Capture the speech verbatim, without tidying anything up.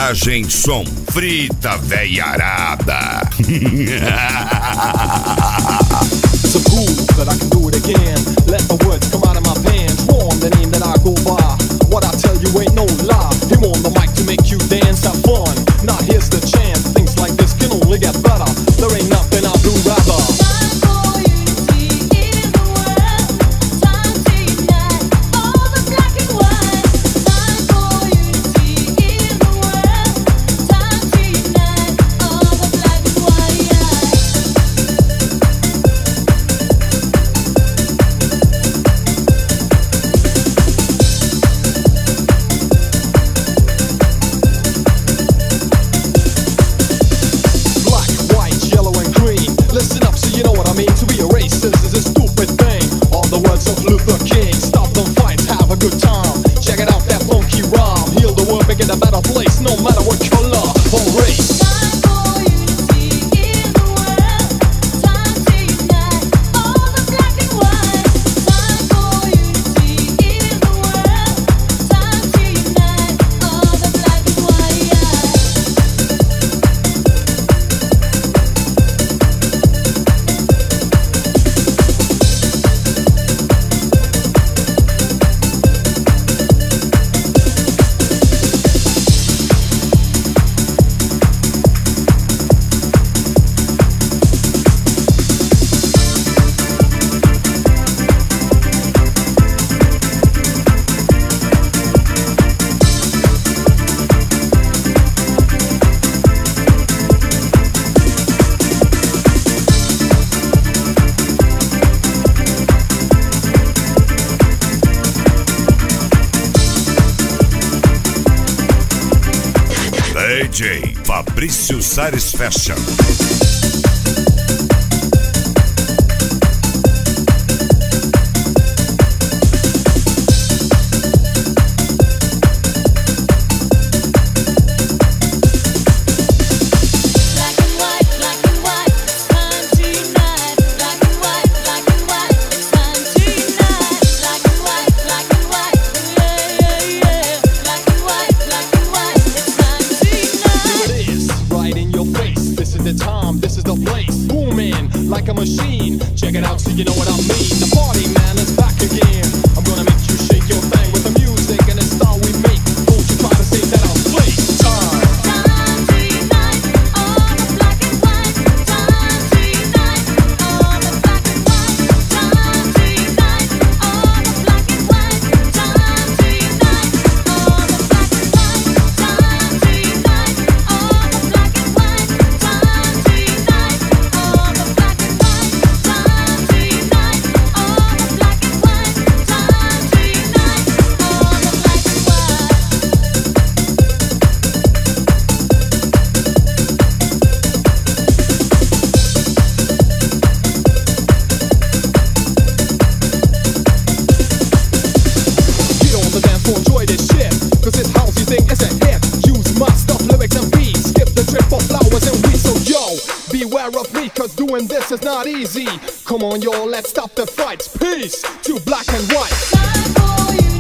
Imagem, som, frita veiarada. It's a groove that I can do it again. Let the words come out of my pen. Form the name that I go by. What I tell you ain't no lie. Him on the mic to make you dance, have fun. Now here's the chance. Things like this can only get better. There ain't nothing I do rather. D J Fabrício Sares Fashion. Like a machine, check it out so you know what I mean. The party man is back again. I'm gonna make you shake your thing with the music and the style we make. Don't you try to say that I'm fake. Time. Time tonight, all the black and white. Time tonight, all the black and white. Time tonight, all the black and white. Time tonight, all the black and white. Time tonight, all the black and white. Time tonight, all the black and white. Time tonight, all the black and white. Time tonight, all the black and Get on the dance floor, enjoy this shit. Cause this house you think is a hit. Use my stuff, lyrics and beats. Skip the trip for flowers and weeds. So yo, beware of me cause doing this is not easy. Come on y'all, let's stop the fights. Peace to black and white. time for you.